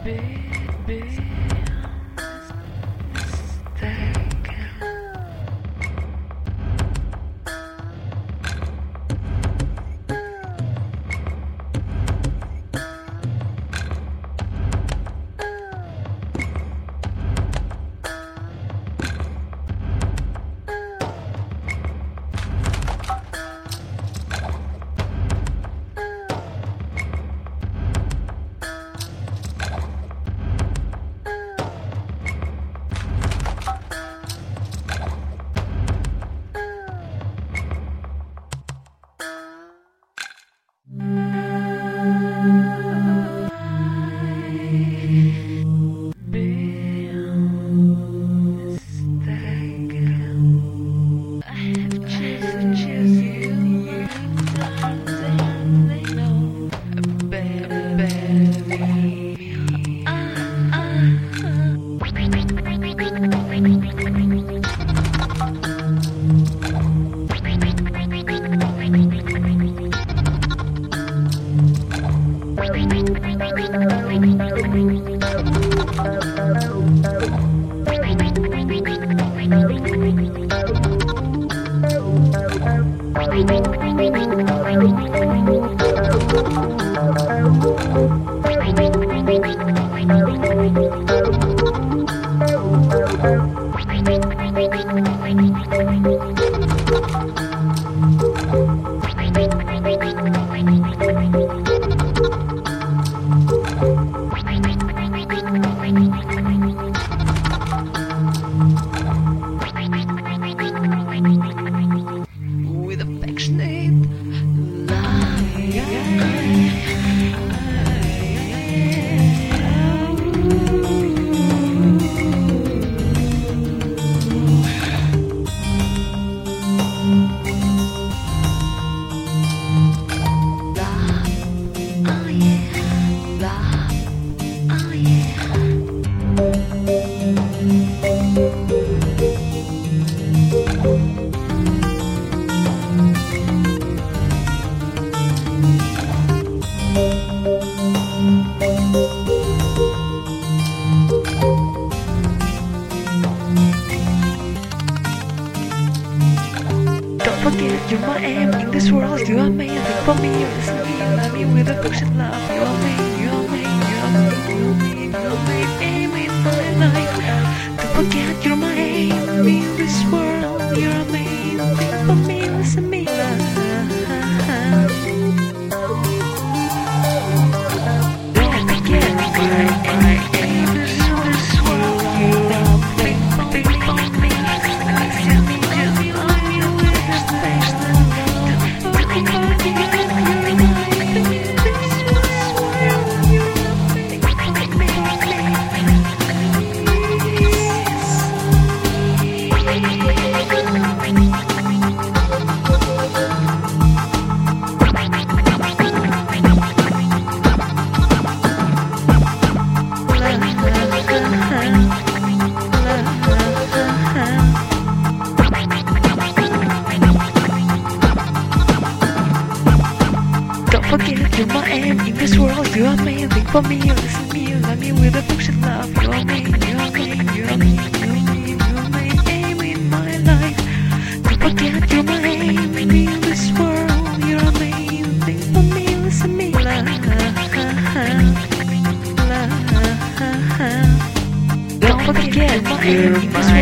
With affectionate Don't forget you're my aim in this world. You are amazing for me. Listen to me, love me with affection, love. You are me, you are me, you are me, you are me, you are my aim in my life. Don't forget you're my aim in this world. You are amazing for me. Listen to me, love. Don't forget my aim in this world. You are amazing for me. Listen to me, just love you with affection, love. Don't forget you're my aim in this world. You are amazing Don't forget you're my aim in this world. You are amazing for me. Listen to me, love me with affection, love. You are me, you are me, you are me, you are me, you are my aim in my life. Don't forget you're my aim in this world. You are amazing for me. Listen to me, love. Don't forget my aim in this